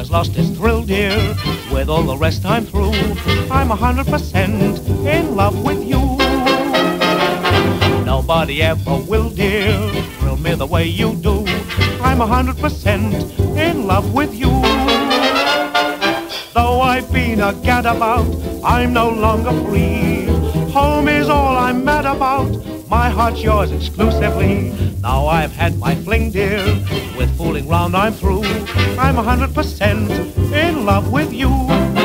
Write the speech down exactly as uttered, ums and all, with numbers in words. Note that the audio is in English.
has lost its thrill, dear. With all the rest I'm through. I'm a hundred percent in love with you. Nobody ever will, dear, thrill me the way you do. I'm a hundred percent in love with you. Though I've been a gadabout, I'm no longer free. Home is all I'm mad about. My heart's yours exclusively. Now I've had my fling, dear. With fooling round I'm through. I'm a hundred percent in love with you.